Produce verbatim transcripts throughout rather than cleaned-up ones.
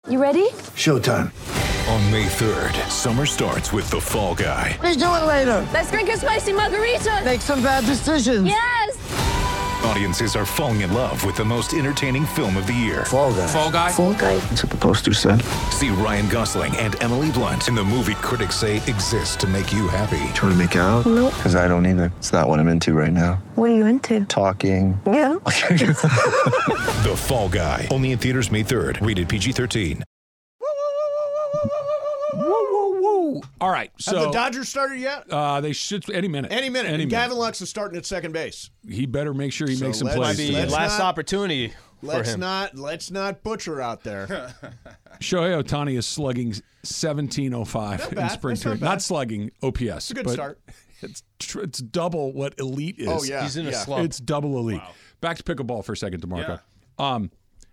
You ready? Showtime. On May third, summer starts with The Fall Guy. Let's do it later. Let's drink a spicy margarita. Make some bad decisions. Yes. Audiences are falling in love with the most entertaining film of the year. Fall Guy. Fall Guy. Fall guy. That's what the poster said. See Ryan Gosling and Emily Blunt in the movie critics say exists to make you happy. Trying to make it out? Nope. Because I don't either. It's not what I'm into right now. What are you into? Talking. Yeah. The Fall Guy. Only in theaters May third. Rated P G thirteen. Woo, woo, woo. All right, so Have the Dodgers started yet? uh, they should any minute. Any minute. Any and minute. Gavin Lux is starting at second base. He better make sure he So makes some let's- plays. Might be today. Let's last not- opportunity for Let's him. not let's not butcher out there. Shohei Ohtani is slugging seventeen oh five Not in bad. spring That's not training. bad. Not slugging O P S. It's a good but start. It's tr- it's double what elite is. Oh yeah, He's in a yeah. slump. It's double elite. Back to pickleball for a second, DeMarco. Um,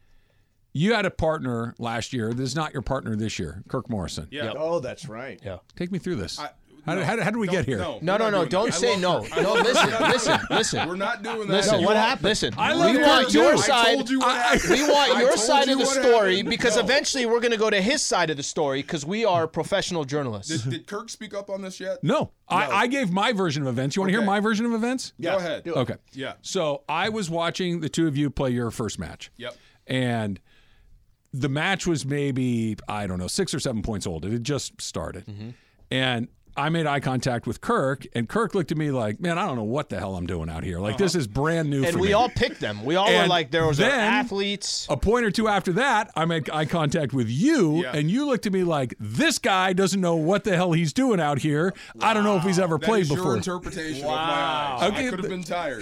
you had a partner last year. This is not your partner this year, Kirk Morrison. Yeah. Oh, that's right. Yeah. Take me through this. I- how, no, did, how, did, how did we don't- get here? No, No, we're no, not no. doing Don't that. I say love no. Kirk. No, listen, listen, listen. We're not doing that. Listen, what happened? Listen, I love we Kirk want too. your I side. told you what happened. We want I your told side you of the what story happened. because No. eventually we're going to go to his side of the story because we are professional journalists. Did, did Kirk speak up on this yet? No, I, I gave my version of events. You want to hear Okay. my version of events? Yeah. Go ahead. Do it. Okay. Yeah. So I was watching the two of you play your first match. Yep. And the match was maybe, I don't know, six or seven points old. It had just started. Mm-hmm. And I made eye contact with Kirk, and Kirk looked at me like, man, I don't know what the hell I'm doing out here. Like, Uh-huh. this is brand new And for we me. all picked them. We all were And like, there was then- athletes. A point or two after that, I made eye contact with you, Yeah. and you looked at me like, this guy doesn't know what the hell he's doing out here. I don't know if he's ever That played is your before. interpretation Wow. of my eyes. Okay, I could have but- been tired.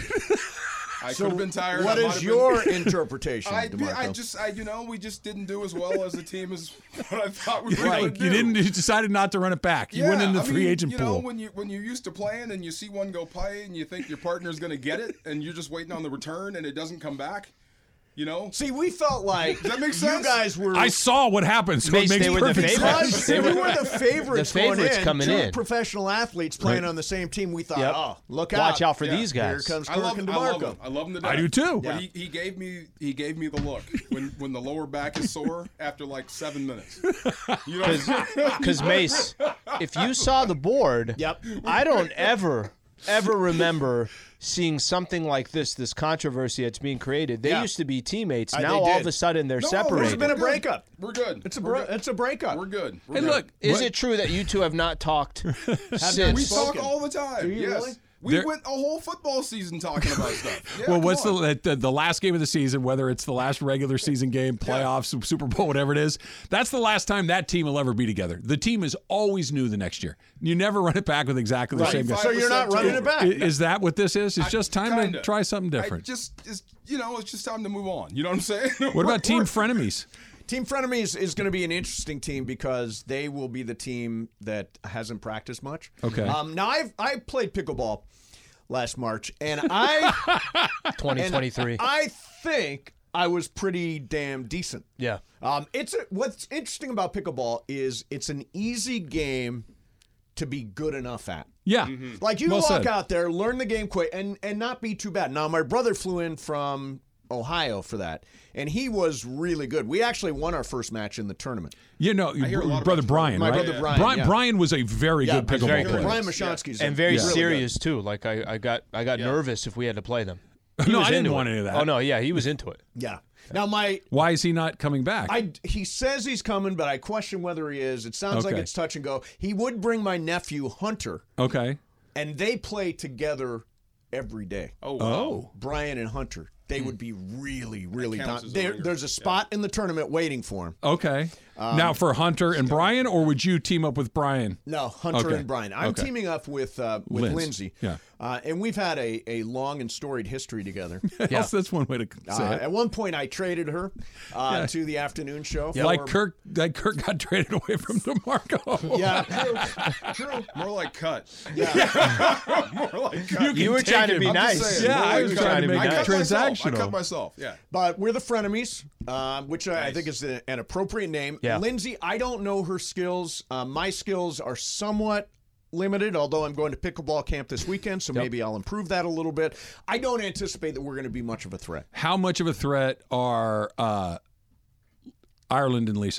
I So could have been tired. what I might is have your been- interpretation, I, DeMarco? I just, I, you know, we just didn't do as well as the team as what I thought we were Right. going to do. You didn't. You decided not to run it back. You went Yeah, into I the free mean, agent you pool. know, when you when you're used to playing and you see one go play and you think your partner's going to get it and you're just waiting on the return and it doesn't come back, you know. See, we felt like Does that make you sense? guys were. I saw what happened, so Mace, it makes they were the perfect favorites. sense. Because we were the favorites, The favorites going in, coming two in. professional athletes playing Right. on the same team. We thought, Yep. oh, look out. Watch out for Yeah. these Here guys. comes I Kirk love, and I love DeMarco. him. I love him to death. I do too. But he, he gave me he gave me the look when when the lower back is sore after like seven minutes. You know, Because Mace, if you saw the board, Yep. I don't ever, ever remember seeing something like this, this controversy that's being created. They Yeah. used to be teammates. Uh, now they all did. of a sudden they're No, separated. There's been a We're good. breakup. We're good. It's a We're bro- good. it's a breakup. We're good. We're Hey, good. look, Is what- it true that you two have not talked We since? spoken. talk all the time. Do you yes. really? We There- went a whole football season talking about stuff. Yeah, well, come what's on. the, the the last game of the season? Whether it's the last regular season game, playoffs, Super Bowl, whatever it is, that's the last time that team will ever be together. The team is always new the next year. You never run it back with exactly the Right. same guy. So you're not running it back. I- Is that what this is? It's I- just time kinda. to try something I different. just, it's, you know, it's just time to move on. You know what I'm saying? What about team frenemies? Team Frenemies is going to be an interesting team because they will be the team that hasn't practiced much. Okay. Um, now I've I played pickleball last March, and I twenty and twenty-three. I think I was pretty damn decent. Yeah. Um, it's a, what's interesting about pickleball is it's an easy game to be good enough at. Yeah. Like you Well walk said. out there, learn the game quick, and and not be too bad. Now my brother flew in from Ohio for that, and he was really good. We actually won our first match in the tournament. You know, hear a lot brother about Brian, My right? brother Brian, Brian, yeah. Brian was a very Yeah, good pickleball very good. player. Brian Mashonsky's And very really good. serious too. Like I, I got, I got nervous if we had to play them. He No, was I didn't into want it. any of that. Oh no, yeah, he was into it. Yeah. Now my Why is he not coming back? I he says he's coming, but I question whether he is. It sounds like Okay. it's touch and go. He would bring my nephew Hunter, okay. and they play together every day. Oh, wow. Oh. Brian and Hunter. They would be really, really counts done. as a There, ringer. there's a spot in the tournament waiting for him. Okay. Um, now for Hunter and Brian, or would you team up with Brian? No, Hunter Okay. and Brian. I'm Okay. teaming up with uh, with Linz. Lindsay. Yeah. Uh, and we've had a, a long and storied history together. Yes, that's one way to say Uh, it. at one point, I traded her uh, Yeah. to the afternoon show. Like for- Kirk, like Kirk got traded away from DeMarco. Yeah, true, true. More like cut. Yeah. More like cut. You were take trying to it. be I'm nice. just saying, Yeah, more I like was cut. trying to make I it cut myself. I transactional. cut myself. Yeah. But we're the frenemies, uh, which I, I think is a, an appropriate name. Yeah. Lindsay, I don't know her skills. Uh, my skills are somewhat limited, although I'm going to pickleball camp this weekend, so maybe I'll improve that a little bit. I don't anticipate that we're going to be much of a threat. How much of a threat are uh, Ireland and Lisa?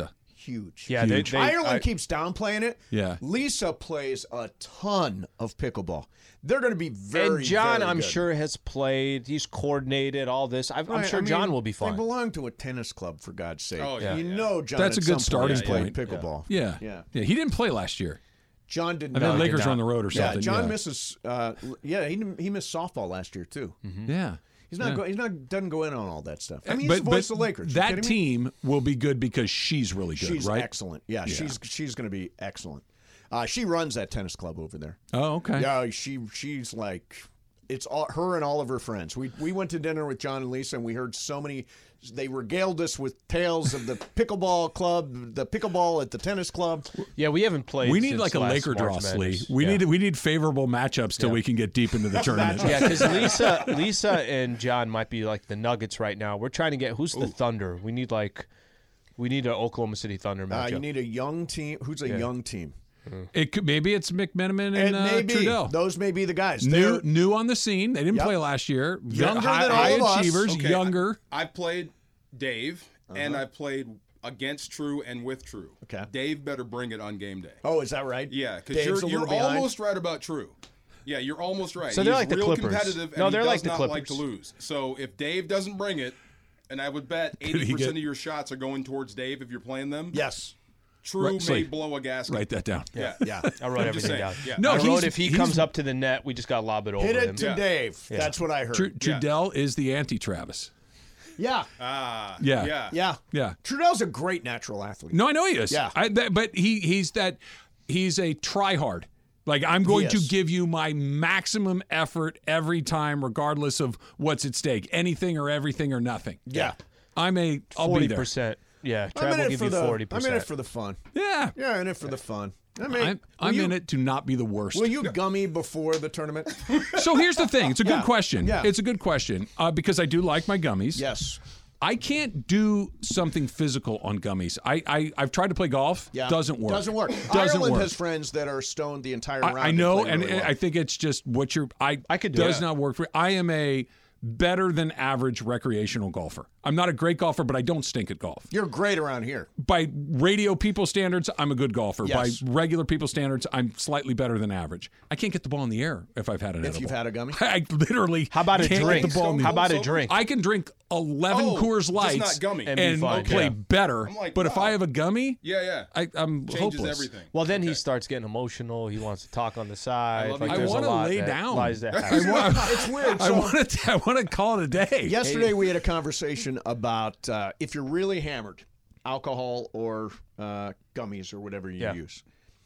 huge. Yeah, they, Huge. they, Ireland I- keeps downplaying it. Yeah. Lisa plays a ton of pickleball. They're going to be very, and John, very I'm good. sure, has played. He's coordinated all this. I'm, I'm Right, sure I mean, John will be They fine. belong to a tennis club, for God's sake. Oh, yeah, you yeah. know, John. That's a at good some point starting has played point. Pickleball. Yeah. yeah. Yeah. He didn't play last year. John did I not. think Lakers did were on not. the road or Yeah, something. John yeah. misses. Uh, yeah, he he missed softball last year too. Yeah. He's not. Yeah. Go, he's not. Doesn't go in on all that stuff. I mean, he's but, the voice but of the Lakers. You That kidding me? team will be good because she's really good, She's right? excellent. Yeah, she's she's going to be excellent. Uh, she runs that tennis club over there. Oh, okay. Yeah, she she's like, it's all, her and all of her friends. We we went to dinner with John and Lisa, and we heard so many. They regaled us with tales of the pickleball club, the pickleball at the tennis club. Yeah, we haven't played. We need since like a last Laker draw, March Slee. Madness. We yeah. need we need favorable matchups till Yeah. we can get deep into the tournament. Yeah, because Lisa, Lisa and John might be like the Nuggets right now. We're trying to get who's the Thunder. We need like, we need an Oklahoma City Thunder Uh, matchup. you need a young team. Who's a Yeah. young team? It could, maybe it's McMenamin and It may uh, be. Trudell. Those may be the guys. New They're- new on the scene. They didn't Yep. play last year. Younger high, than all high of us. achievers, Okay, younger. I, I've played Dave, and I've played against True and with True. Okay. Dave better bring it on game day. Oh, is that right? Yeah, because Dave's you're, a little you're behind. almost right about True. Yeah, you're almost right. So they're He's like the real Clippers. competitive, and No, he they're does like the not like to Clippers. lose. So if Dave doesn't bring it, and I would bet he eighty percent get- of your shots are going towards Dave if you're playing them. Yes. True Right, may so- blow a gasket. Write that down. Yeah. Yeah. I wrote I'm just everything saying, down. yeah. No, I he's- wrote if he he's- comes up to the net, we just got to lob it over Hit it him. to Yeah. Dave. Yeah. That's what I heard. Tr- Yeah. Trudell is the anti-Travis. yeah. Ah. Yeah. Yeah. Yeah. Yeah. Trudell's a great natural athlete. No, I know he is. Yeah. I, that, but he he's that he's a try-hard. Like, I'm going to is. give you my maximum effort every time, regardless of what's at stake. Anything or everything or nothing. Yeah. I'm a, I'll be Forty there. percent. Yeah, I'm Trav in will it give for you the. forty I'm percent. in it for the fun. Yeah. Yeah, in it for the fun. I mean, I'm, will I'm you, in it to not be the worst. Will you gummy before the tournament? So here's the thing. It's a good Yeah. question. Yeah. It's a good question uh, because I do like my gummies. Yes. I can't do something physical on gummies. I, I I've tried to play golf. Yeah. Doesn't work. Doesn't work. Doesn't Ireland work. has friends that are stoned the entire round. I, I know, play and, really and well. I think it's just what you're. I I could do does it. not work for. I am a better than average recreational golfer. I'm not a great golfer, but I don't stink at golf. You're great around here. By radio people standards, I'm a good golfer. Yes. By regular people standards, I'm slightly better than average. I can't get the ball in the air if I've had an If edible. you've had a gummy? I literally How about a can't drink? get the ball in the How about a So- drink? I can drink eleven Oh, Coors just Lights not gummy. And and, be fine, play yeah. better. I'm like, but if wow. I have a gummy, Yeah, yeah. I, I'm Changes hopeless. everything. Well, then he Okay. starts getting emotional. He wants to talk on the side. love Like, you. I there's a wanna lot lay that down. lies that I want, It's weird. I So- want to. I want to call it a day. Yesterday we had a conversation about uh, if you're really hammered, alcohol or uh, gummies or whatever you Yeah. use.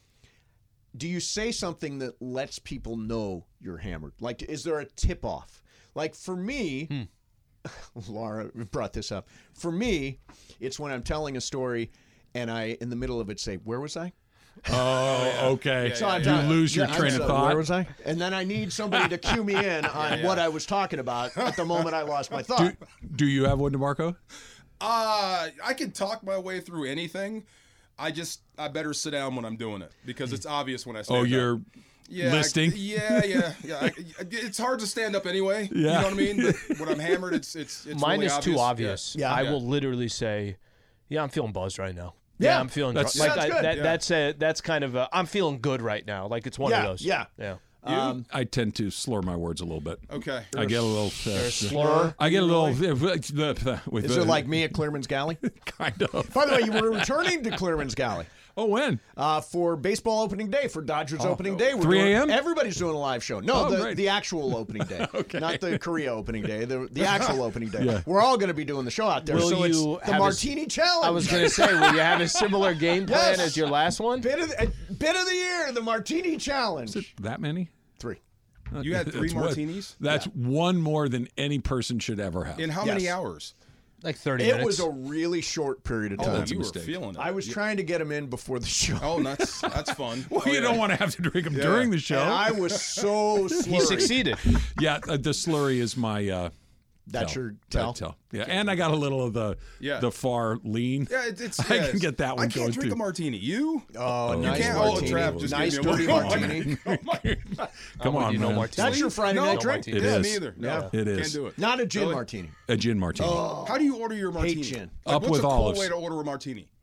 Do you say something that lets people know you're hammered? Like, is there a tip off? Like for me, Laura brought this up. For me, it's when I'm telling a story and I, in the middle of it, say, "Where was I?" Oh, okay. So I'm you telling- lose your yeah, train I'm of so- thought. Where was I? And then I need somebody to cue me in on what I was talking about at the moment I lost my thought. Do, do you have one, DeMarco? Uh, I can talk my way through anything. I just I better sit down when I'm doing it because it's obvious when I stand Oh, up. you're yeah, listing? I, yeah, yeah, yeah. I, it's hard to stand up anyway. Yeah. You know what I mean? But when I'm hammered, it's it's it's Mine really is obvious. too obvious. Yeah. I Yeah. will literally say, "Yeah, I'm feeling buzzed right now." Yeah. I'm feeling That's- drunk. That's like I, good. that. Yeah. That's a that's kind of a. I'm feeling good right now. Like it's one Yeah, of those. yeah. yeah. Um, I tend to slur my words a little bit. Okay. I get a little. Uh, Slur. I get a little. With is uh, it like me at Clearman's Galley? kind of? By the way, you were returning to Clearman's Galley Oh, when? uh, for baseball opening day, for Dodgers opening day. We're three doing- a.m.? Everybody's doing a live show. No, Oh, the, great. the actual opening day. Not the Korea opening day, the, the actual opening day. Yeah. We're all going to be doing the show out there. Will so it's you the have a- Martini Challenge. I was gonna say, will you have a similar game plan Yes. as your last one? bit of, the, bit of the year, the Martini Challenge. That many? Three. You had three That's what- martinis That's one more than any person should ever have. in how Yes. many hours? Like thirty It minutes. was a really short period of Oh, time. that's a you were mistake. feeling it. I was trying to get him in before the show. Oh, that's that's fun. well, Oh, you yeah. don't want to have to drink them during the show. And I was so slurry. he succeeded. Yeah, uh, the slurry is my. Uh, That's tell. your tell. That tell. Yeah, and I got a little of the Yeah. the far lean. Yeah, it, it's. I yeah, can get that one I can't going, drink too. a martini. You? Oh, you nice can't. Oh, martini. Trav just nice gave me a dirty look. martini. Come with on, you, no man. martini. That's your Friday No, night no drink. It yeah, is. me either. Yeah. No, It is. Can't do it. Not a gin Really? martini. A gin martini. How do you order your martini? gin. Like, Up what's with a cool olives. way to order a martini?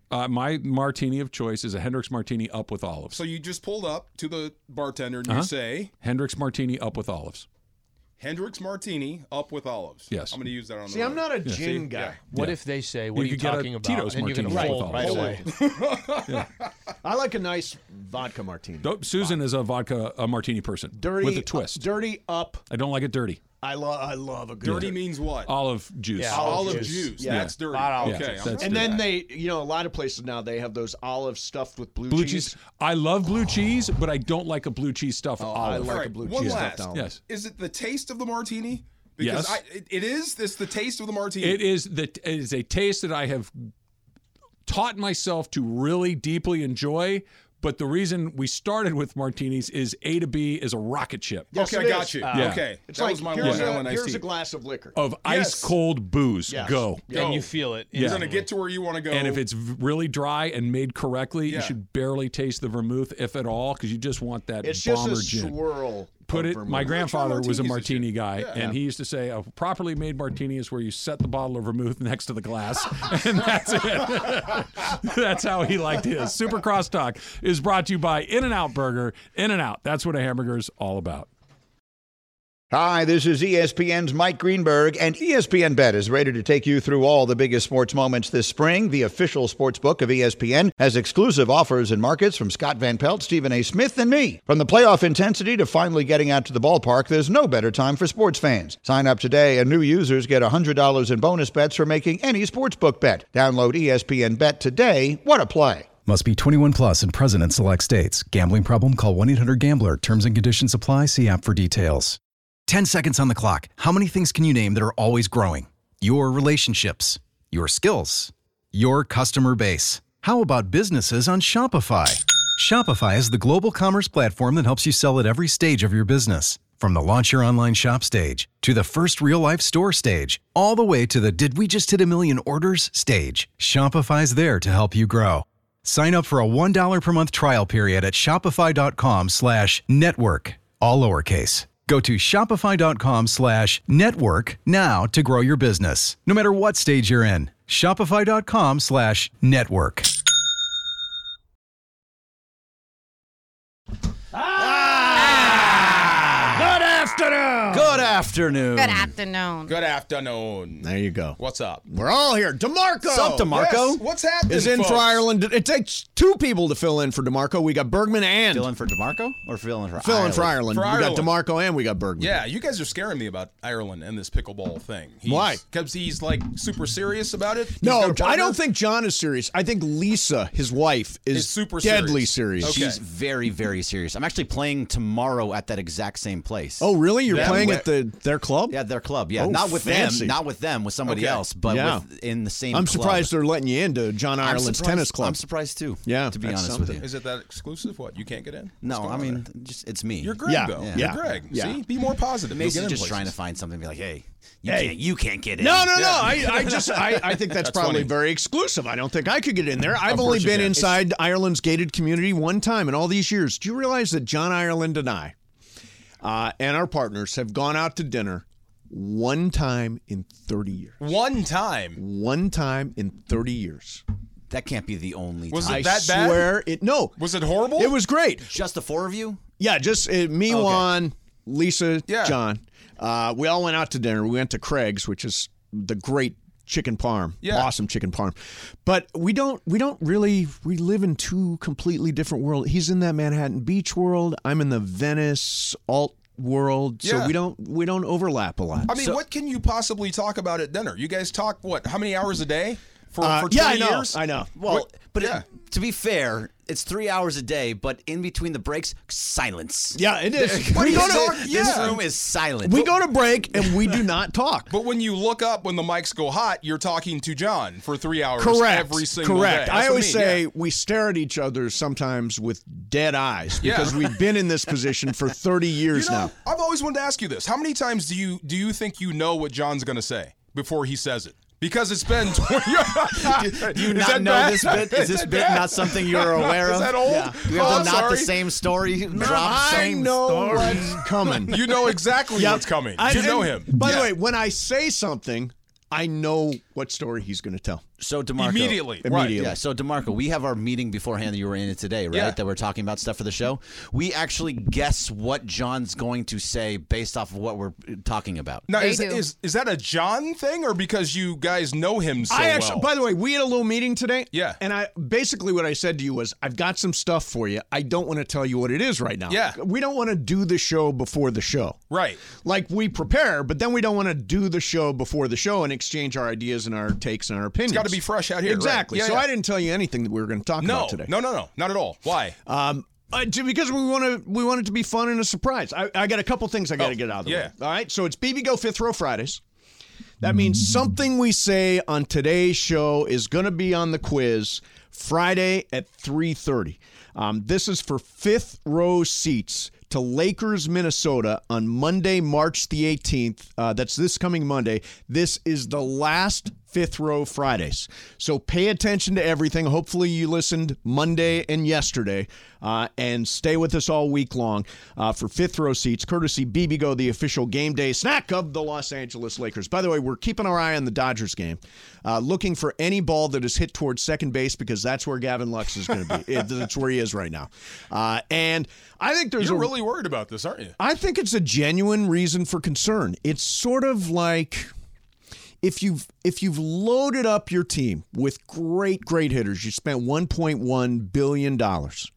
Uh, my martini of choice is a Hendrix Martini up with olives. So you just pulled up to the bartender and Uh-huh. you say, Hendrix Martini up with olives. Hendrix Martini up with olives. Yes. I'm going to use that on the See, I'm road. not a gin See? guy. Yeah. What Yeah. if they say, what You are you could get a talking about? Tito's and you're going to martini fold with right olives. away. I like a nice vodka martini. Don't- Susan is a vodka a martini person Dirty with a twist. uh, dirty up. I don't like it dirty. I love. I love a good Dirty means what? Olive juice. Yeah, Olive olive juice. juice. Yeah. That's dirty. Not olive okay. juice. I'm That's And good. then they, you know, a lot of places now they have those olive stuffed with blue, Blue cheese. cheese. I love blue cheese, but I don't like a blue cheese stuffed Oh, I olive. like All a right, blue one cheese last. stuffed olive. Yes. Is it the taste of the martini? Because Yes. I, it, it is. It's the taste of the martini. It is the it is a taste that I have taught myself to really deeply enjoy. But the reason we started with martinis is A to B is a rocket ship Yes, okay, it I got is. you. Yeah. Okay. It's that like was my here's, Long a, Island iced here's tea. a glass of liquor. of Yes. ice cold booze. Yes. Go. Go. And you feel it. Yeah. You're going to instantly. get to where you want to go. And if it's v- really dry and made correctly, Yeah. you should barely taste the vermouth, if at all, because you just want that It's just bomber a gin. swirl. Put of it. vermouth. My grandfather was a martinis this martini year. guy, Yeah. and he used to say a properly made martini is where you set the bottle of vermouth next to the glass, and that's it. That's how he liked his. Super Crosstalk is brought to you by In-N-Out Burger. In-N-Out. That's what a hamburger's all about. Hi, this is E S P N's Mike Greenberg, and E S P N Bet is ready to take you through all the biggest sports moments this spring. The official sports book of E S P N has exclusive offers and markets from Scott Van Pelt, Stephen A. Smith, and me. From the playoff intensity to finally getting out to the ballpark, there's no better time for sports fans. Sign up today, and new users get one hundred dollars in bonus bets for making any sportsbook bet. Download E S P N Bet today. What a play. Must be twenty-one plus and present in select states. Gambling problem? Call one eight hundred gambler. Terms and conditions apply. See app for details. ten seconds on the clock. How many things can you name that are always growing? Your relationships, your skills, your customer base. How about businesses on Shopify? Shopify is the global commerce platform that helps you sell at every stage of your business. From the launch your online shop stage to the first real life store stage, all the way to the did we just hit a million orders stage. Shopify's there to help you grow. Sign up for a one dollar per month trial period at shopify.com slash network, all lowercase. Go to shopify.com slash network now to grow your business, no matter what stage you're in. Shopify.com slash network. Good afternoon. Good afternoon. Good afternoon. Good afternoon. There you go. What's up? We're all here. DeMarco. What's up, DeMarco? Yes, what's happening, Is in folks? for Ireland. It takes two people to fill in for DeMarco. We got Bergman and Fill in for DeMarco or fill in for fill in Ireland? for Ireland. For we Ireland. got DeMarco and we got Bergman. Yeah, you guys are scaring me about Ireland and this pickleball thing. He's, Why? Because he's like super serious about it. He's No, got a I partner? don't think John is serious. I think Lisa, his wife, is Is super deadly serious. serious. Okay. She's very, very serious. I'm actually playing tomorrow at that exact same place. Oh, really? You're Them? playing Where- at the their club? Yeah, their club. Yeah, Oh, not with fancy. them. Not with them. With somebody Okay. else. But Yeah. with, in the same I'm club. surprised they're letting you into John I'm Ireland's surprised- tennis club. I'm surprised too. Yeah, to be that's honest something. with you. Is it that exclusive? What? You can't get in? No, What's going I on mean, there? just it's me. You're Greg, Yeah, though. yeah. You're Greg. Yeah. See? Be more positive. Macy's You'll get in just trying to places. find something. Be like, hey, you Hey. can't. You can't get in. No, no, no. Yeah. I, I just I, I think that's, That's probably funny. very exclusive. I don't think I could get in there. I've Of only course you been can. inside Ireland's gated community one time in all these years. Do you realize that John Ireland and I uh, and our partners have gone out to dinner one time in thirty years? One time. One time in thirty years. That can't be the only Was time. it I that bad? swear it. No. Was it horrible? It was great. Just the four of you? Yeah, just uh, me, Okay. Juan, Lisa, Yeah. John. Uh, we all went out to dinner. We went to Craig's, which is the great chicken parm. Yeah. Awesome chicken parm. But we don't we don't really we live in two completely different worlds. He's in that Manhattan Beach world. I'm in the Venice alt world. So Yeah. we don't we don't overlap a lot. I mean, what can you possibly talk about at dinner? You guys talk, what, how many hours a day? For, Uh, for yeah, twenty I know. years? I know. Well, What- but yeah. it, to be fair, it's three hours a day, but in between the breaks, silence. Yeah, it is. What we do go you to say? This room is silent. we go to break and we do not talk. But when you look up when the mics go hot, you're talking to John for three hours Correct. every single Correct. day. I That's always what mean, say yeah. we stare at each other sometimes with dead eyes Yeah. because we've been in this position for thirty years You know, now. I've always wanted to ask you this. How many times do you do you think you know what John's going to say before he says it? Because it's been twenty years. Do you not know this bit? Is this bit not something you're aware of? Is that old? Yeah. Do we have Oh, the not sorry. the same story? Drop I same know story. what's coming. You know exactly Yep. what's coming. I- you know and him. By Yeah. the way, when I say something, I know what story he's going to tell. So DeMarco, Immediately. Immediately. Yeah. So DeMarco, we have our meeting beforehand that you were in it today, right? Yeah. That we're talking about stuff for the show. We actually guess what John's going to say based off of what we're talking about. Now, They is, do. is is that a John thing, or because you guys know him so I actually, well? by the way, we had a little meeting today. Yeah. And I basically what I said to you was, I've got some stuff for you. I don't want to tell you what it is right now. Yeah. We don't want to do the show before the show. Right. Like we prepare, but then we don't want to do the show before the show and exchange our ideas and our takes and our opinions. It's got to be fresh out here. right. Exactly. Yeah, so yeah. I didn't tell you anything that we were going to talk No, about today. no, no, no, not at all. Why? Um, uh, j- because we want to, we want it to be fun and a surprise. I, I got a couple things I got to Oh, get out of the yeah. way. All right. So it's B B Go Fifth Row Fridays. That means something we say on today's show is going to be on the quiz Friday at three thirty. Um, this is for fifth row seats to Lakers, Minnesota on Monday, March the eighteenth. Uh, that's this coming Monday. This is the last Fifth Row Fridays. So pay attention to everything. Hopefully you listened Monday and yesterday uh, and stay with us all week long uh, for Fifth Row seats, courtesy B B Go, the official game day snack of the Los Angeles Lakers. By the way, we're keeping our eye on the Dodgers game, uh, looking for any ball that is hit towards second base because that's where Gavin Lux is going to be. It, that's where he is right now. Uh, and I think there's You're a really worried about this, aren't you? I think it's a genuine reason for concern. It's sort of like if you've if you've loaded up your team with great great hitters, you spent one point one billion dollars.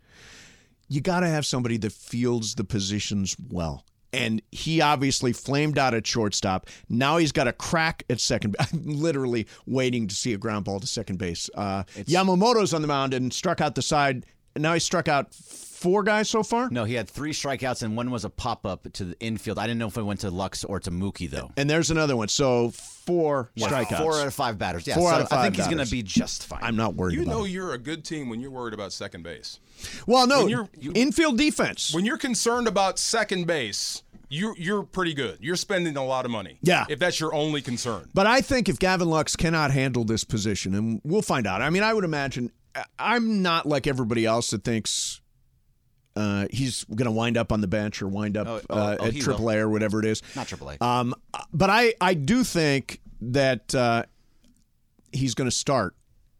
You got to have somebody that fields the positions well. And he obviously flamed out at shortstop. Now he's got a crack at second. I'm literally waiting to see a ground ball to second base. Uh, Yamamoto's on the mound and struck out the side. Now he struck out four guys so far? No, he had three strikeouts, and one was a pop-up to the infield. I didn't know if it went to Lux or to Mookie, though. And there's another one. So four Yeah, strikeouts. Four out of five batters. Yeah, Four so out of five I think he's going batters. to be just fine. I'm not worried You about know it. you're a good team when you're worried about second base. Well, no, When you're- you- infield defense. When you're concerned about second base, you're you're pretty good. You're spending a lot of money. Yeah. If that's your only concern. But I think if Gavin Lux cannot handle this position, and we'll find out. I mean, I would imagine I'm not like everybody else that thinks uh, he's going to wind up on the bench or wind up Oh, oh, uh, oh, at he triple A will. or whatever it is. Not triple A. Um, but I, I do think that uh, he's going to start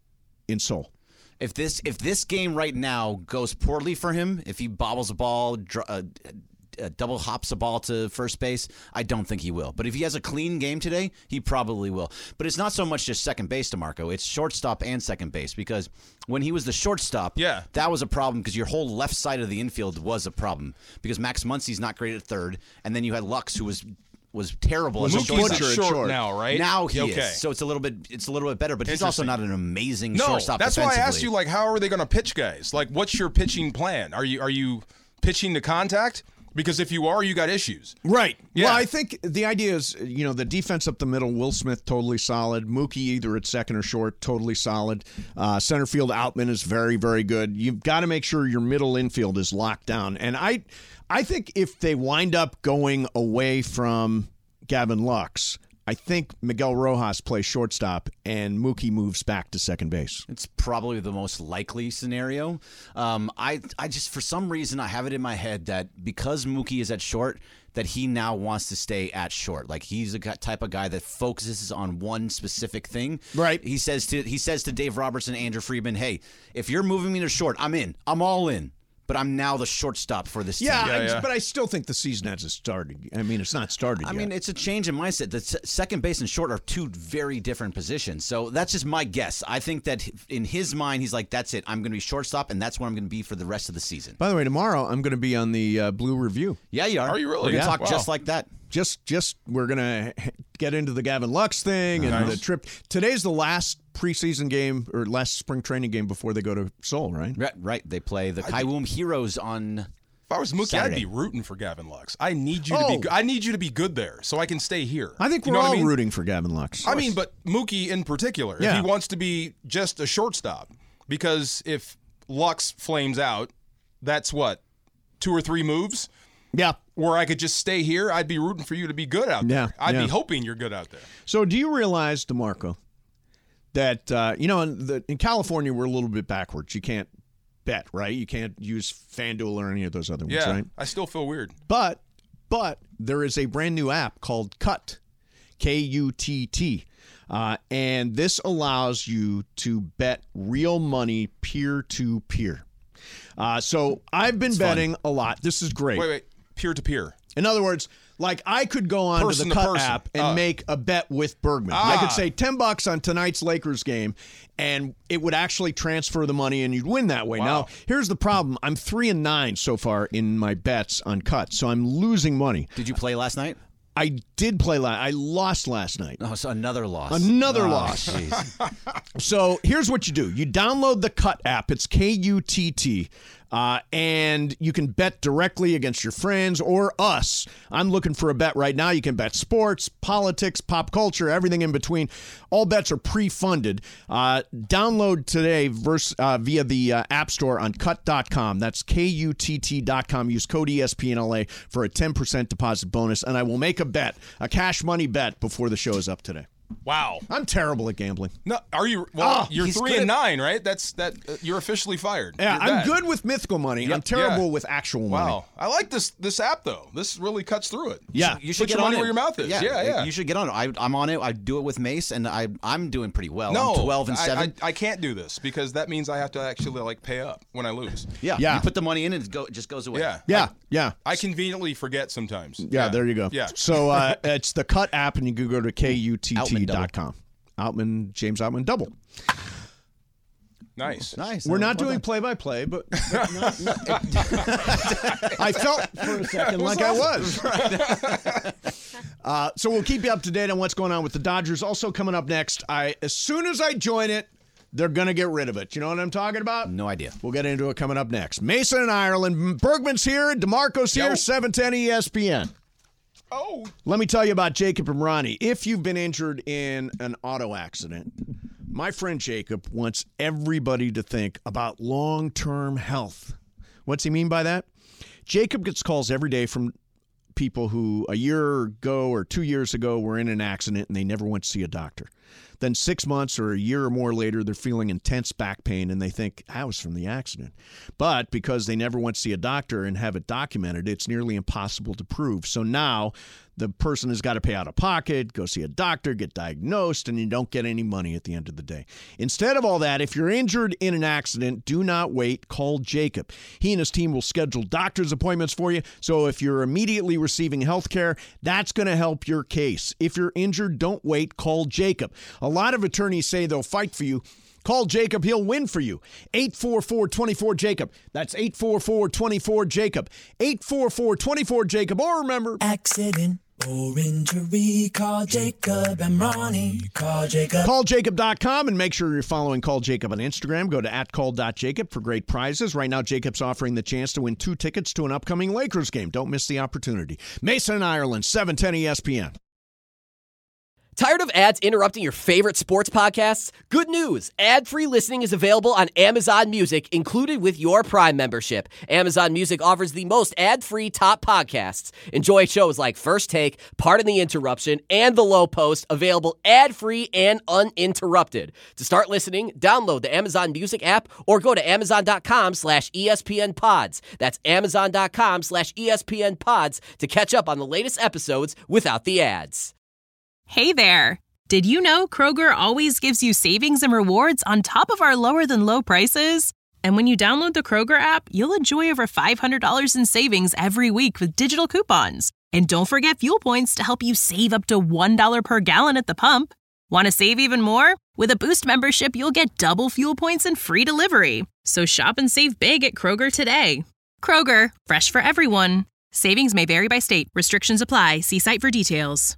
in Seoul. If this if this game right now goes poorly for him, if he bobbles a ball, dr- uh, uh, double hops a ball to first base, I don't think he will. But if he has a clean game today, he probably will. But it's not so much just second base, DeMarco. It's shortstop and second base because when he was the shortstop, Yeah. that was a problem because your whole left side of the infield was a problem because Max Muncy's not great at third, and then you had Lux who was was terrible as a Mookie's shortstop. short, Butcher at short. now, right? Now he okay. is. So it's a little bit it's a little bit better, but he's also Interesting. not an amazing No, shortstop that's why I asked defensively. you, like, how are they going to pitch guys? Like, what's your pitching plan? Are you are you pitching to contact? Because if you are, you got issues. Right. Yeah. Well, I think the idea is, you know, the defense up the middle, Will Smith, totally solid. Mookie, either at second or short, totally solid. Uh, center field, Outman is very, very good. You've got to make sure your middle infield is locked down. And I, I think if they wind up going away from Gavin Lux, I think Miguel Rojas plays shortstop and Mookie moves back to second base. It's probably the most likely scenario. Um, I, I just, for some reason, I have it in my head that because Mookie is at short, that he now wants to stay at short. Like he's a gu- type of guy that focuses on one specific thing. Right. He says to he says to Dave Robertson, Andrew Friedman, "Hey, if you're moving me to short, I'm in. I'm all in. But I'm now the shortstop for this Yeah, team." I- yeah. but I still think the season hasn't started. I mean, it's not started I yet. mean, it's a change in mindset. The s- second base and short are two very different positions. So that's just my guess. I think that in his mind, he's like, that's it. I'm going to be shortstop, and that's where I'm going to be for the rest of the season. By the way, tomorrow I'm going to be on the uh, Blue Review. Yeah, you are. Are you really? We're going to Yeah. talk Wow. just like that. Just, just we're gonna get into the Gavin Lux thing and Nice. the trip. Today's the last preseason game or last spring training game before they go to Seoul, right? Right, right. They play the Kaiwoom Heroes on. If I was Mookie, Saturday. I'd be rooting for Gavin Lux. I need you to Oh. be. go- I need you to be good there, so I can stay here. I think You we're know what all I mean? rooting for Gavin Lux. I mean, but Mookie in particular, Yeah. if he wants to be just a shortstop, because if Lux flames out, that's what two or three moves. yeah. Where I could just stay here, I'd be rooting for you to be good out there. Yeah, I'd yeah. be hoping you're good out there. So, do you realize, DeMarco, that uh, you know in, the, in California we're a little bit backwards. You can't bet, right? You can't use FanDuel or any of those other ones, Yeah, right? I still feel weird. But but there is a brand new app called Cut, K U T T. Uh, and this allows you to bet real money peer-to-peer. Uh, so I've been It's betting fun. a lot. This is great. Wait, wait. Peer to peer. In other words, like I could go on Person to the to Cut person. app and Uh. make a bet with Bergman. Ah. I could say ten bucks on tonight's Lakers game, and it would actually transfer the money, and you'd win that way. Wow. Now, here's the problem: I'm three and nine so far in my bets on Cut, so I'm losing money. Did you play last night? I did play last. I lost last night. Oh, so another loss. Another Oh, loss. jeez. So here's what you do. You download the Cut app. It's K U T T. Uh, and you can bet directly against your friends or us. I'm looking for a bet right now. You can bet sports, politics, pop culture, everything in between. All bets are pre-funded. Uh, download today verse, uh, via the uh, App Store on cut dot com. That's K U T T dot com. Use code E S P N L A for a ten percent deposit bonus. And I will make a bet, a cash money bet, before the show is up today. Wow. I'm terrible at gambling. No, are you? Well, Oh, you're he's three good and at- nine, right? That's that. Uh, you're officially fired. Yeah, You're I'm bad. good with mythical money. Yeah, I'm terrible yeah. with actual money. Wow, I like this this app though. This really cuts through it. Yeah. You should Put get your on money it. where your mouth is. Yeah, yeah. You should get on it. I, I'm on it. I do it with Mace, and I, I'm doing pretty well. No, I'm twelve and I- seven. I, I can't do this because that means I have to actually like pay up when I lose. yeah, Yeah. You put the money in, and it, go, it just goes away. Yeah, Yeah, yeah. I conveniently forget sometimes. Yeah, there you go. Yeah. So uh, it's the Cut app, and you can go to K U T T Outman double. dot com. Outman, James Outman, double. Nice. Nice. We're not Well doing done. play-by-play, but but not- not- I felt for a second like I was. uh, so we'll keep you up to date on what's going on with the Dodgers. Also coming up next, I as soon as I join it, they're going to get rid of it. You know what I'm talking about? No idea. We'll get into it coming up next. Mason in Ireland, Bergman's here, DeMarco's here, Yo. seven ten E S P N. Oh. Let me tell you about Jacob and Ronnie. If you've been injured in an auto accident, my friend Jacob wants everybody to think about long-term health. What's he mean by that? Jacob gets calls every day from people who a year ago or two years ago were in an accident and they never went to see a doctor. Then six months or a year or more later, they're feeling intense back pain and they think, I was from the accident. But because they never went to see a doctor and have it documented, it's nearly impossible to prove. So now the person has got to pay out of pocket, go see a doctor, get diagnosed, and you don't get any money at the end of the day. Instead of all that, if you're injured in an accident, do not wait. Call Jacob. He and his team will schedule doctor's appointments for you. So if you're immediately receiving health care, that's going to help your case. If you're injured, don't wait. Call Jacob. A lot of attorneys say they'll fight for you. Call Jacob. He'll win for you. eight four four, two four, Jacob. That's eight four four, two four, Jacob. eight four four, two four, Jacob. Or remember, Accident or injury, call Jacob and Ronnie. Call Jacob. call jacob dot com and make sure you're following Call Jacob on Instagram. Go to at call dot jacob for great prizes. Right now, Jacob's offering the chance to win two tickets to an upcoming Lakers game. Don't miss the opportunity. Mason in Ireland, seven ten E S P N. Tired of ads interrupting your favorite sports podcasts? Good news! Ad-free listening is available on Amazon Music, included with your Prime membership. Amazon Music offers the most ad-free top podcasts. Enjoy shows like First Take, Pardon the Interruption, and The Low Post, available ad-free and uninterrupted. To start listening, download the Amazon Music app or go to amazon.com slash ESPN pods. That's amazon.com slash ESPN pods to catch up on the latest episodes without the ads. Hey there! Did you know Kroger always gives you savings and rewards on top of our lower-than-low prices? And when you download the Kroger app, you'll enjoy over five hundred dollars in savings every week with digital coupons. And don't forget fuel points to help you save up to one dollar per gallon at the pump. Want to save even more? With a Boost membership, you'll get double fuel points and free delivery. So shop and save big at Kroger today. Kroger, fresh for everyone. Savings may vary by state. Restrictions apply. See site for details.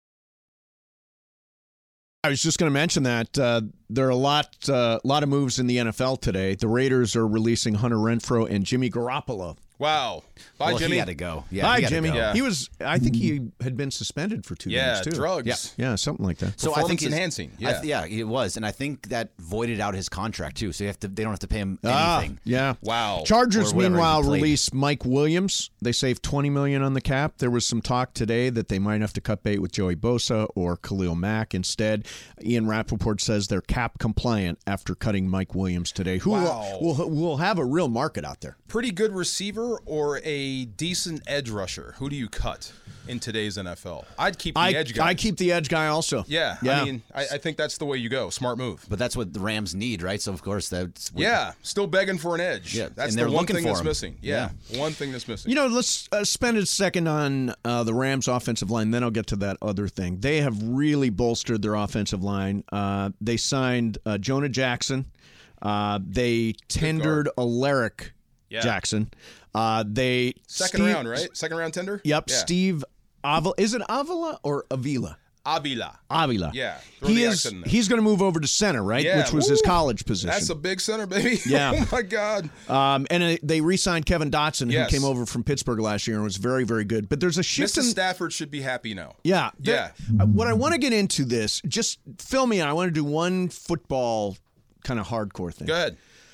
I was just going to mention that uh, there are a lot, uh, lot of moves in the N F L today. The Raiders are releasing Hunter Renfrow and Jimmy Garoppolo. Wow. Bye, well, Jimmy. He had to go. Yeah, Bye, he had to Jimmy. go. Yeah. He was. I think he had been suspended for two Yeah, games too. drugs. Yeah, yeah, something like that. So I think Performance his- enhancing, I yeah. th- yeah, it was, and I think that voided out his contract too. So you have to. They don't have to pay him Ah, anything. yeah. Wow. Chargers, Or whatever meanwhile, he played. released Mike Williams. They saved twenty million dollars on the cap. There was some talk today that they might have to cut bait with Joey Bosa or Khalil Mack instead. Ian Rappaport says they're cap compliant after cutting Mike Williams today, who Wow. will, will, will have a real market out there. Pretty good receiver. receiver or a decent edge rusher? Who do you cut in today's N F L? I'd keep the I, edge guy. I keep the edge guy also. Yeah, Yeah. I mean, I, I think that's the way you go. Smart move. But that's what the Rams need, right? So of course that's what, Yeah, still begging for an edge. Yeah, that's and the they're one looking thing for that's him. missing. Yeah, one thing that's missing. You know, let's uh, spend a second on uh, the Rams' offensive line, then I'll get to that other thing. They have really bolstered their offensive line. Uh, they signed uh, Jonah Jackson. Uh, they tendered Alaric Yeah. Jackson. Uh, they Second Steve- round, right? Second round tender? Yep, Yeah. Steve Avila. Is it Avila or Avila? Avila. Avila. Yeah. Throw He the is. accent in there. He's going to move over to center, right? Yeah. Which was his Woo. college position. That's a big center, baby. Yeah. Oh, my God. Um, and uh, they re-signed Kevin Dotson, Yes. who came over from Pittsburgh last year and was very, very good. But there's a shift Missus in Stafford should be happy now. Yeah. Yeah. The- uh, what I want to get into this, just fill me in. I want to do one football kind of hardcore thing. Go ahead.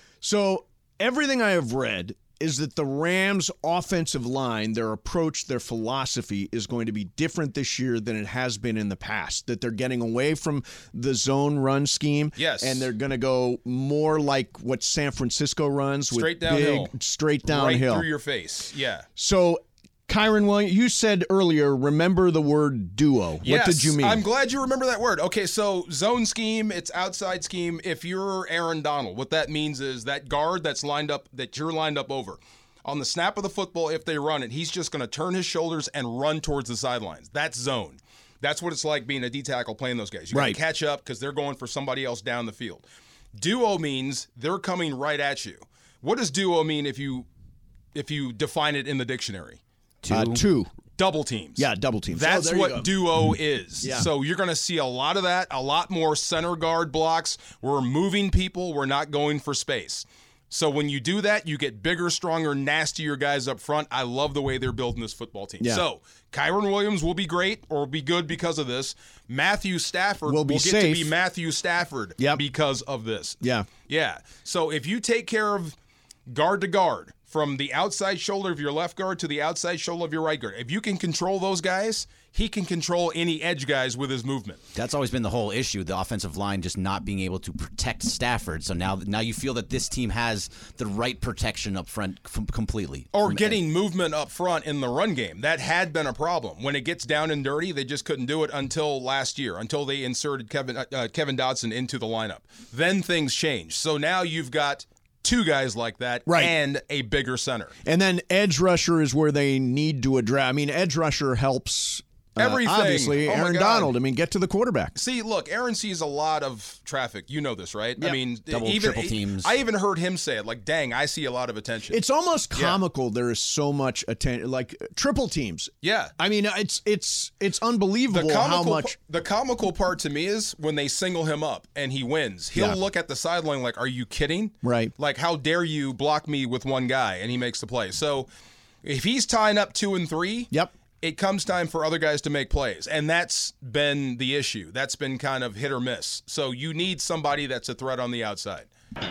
So everything I have read is that the Rams' offensive line, their approach, their philosophy is going to be different this year than it has been in the past. That they're getting away from the zone run scheme. Yes. And they're going to go more like what San Francisco runs Straight with downhill. big, straight Right downhill. through your face. Yeah. So, Kyron Williams, you said earlier, remember the word duo. Yes, What did you mean? I'm glad you remember that word. Okay, so zone scheme, it's outside scheme. If you're Aaron Donald, what that means is that guard that's lined up, that you're lined up over, on the snap of the football, if they run it, he's just going to turn his shoulders and run towards the sidelines. That's zone. That's what it's like being a D tackle playing those guys. You got to Right. catch up because they're going for somebody else down the field. Duo means they're coming right at you. What does duo mean if you if you define it in the dictionary? Two. Uh, two. Double teams. Yeah, double teams. That's Oh, there you go. what duo is. Yeah. So you're going to see a lot of that, a lot more center guard blocks. We're moving people. We're not going for space. So when you do that, you get bigger, stronger, nastier guys up front. I love the way they're building this football team. Yeah. So Kyron Williams will be great or be good because of this. Matthew Stafford Will be get safe. to be Matthew Stafford Yep. because of this. Yeah. Yeah. So if you take care of guard to guard, from the outside shoulder of your left guard to the outside shoulder of your right guard, if you can control those guys, he can control any edge guys with his movement. That's always been the whole issue, the offensive line just not being able to protect Stafford. So now now you feel that this team has the right protection up front com- completely. Or From- getting movement up front in the run game. That had been a problem. When it gets down and dirty, they just couldn't do it until last year, until they inserted Kevin uh, Kevin Dotson into the lineup. Then things changed. So now you've got two guys like that Right. and a bigger center. And then edge rusher is where they need to address. I mean, edge rusher helps uh, Everything. obviously Oh, my Aaron God. Donald. I mean, get to the quarterback. See, look, Aaron sees a lot of traffic. You know this, right? I Yeah. mean, Double, even triple teams. I even heard him say it. Like, dang, I see a lot of attention. It's almost Yeah. comical. There is so much attention, like uh, triple teams. Yeah. I mean, it's it's it's The unbelievable comical, how much. pa- the comical part to me is when they single him up and he wins. He'll Yeah. look at the sideline like, "Are you kidding? Right. Like, how dare you block me with one guy?" And he makes the play. So, if he's tying up two and three, Yep. it comes time for other guys to make plays, and that's been the issue. That's been kind of hit or miss. So you need somebody that's a threat on the outside.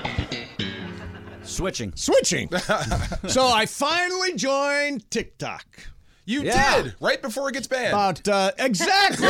Switching. Switching. So I finally joined TikTok. You Yeah. did right before it gets banned. About uh, exactly.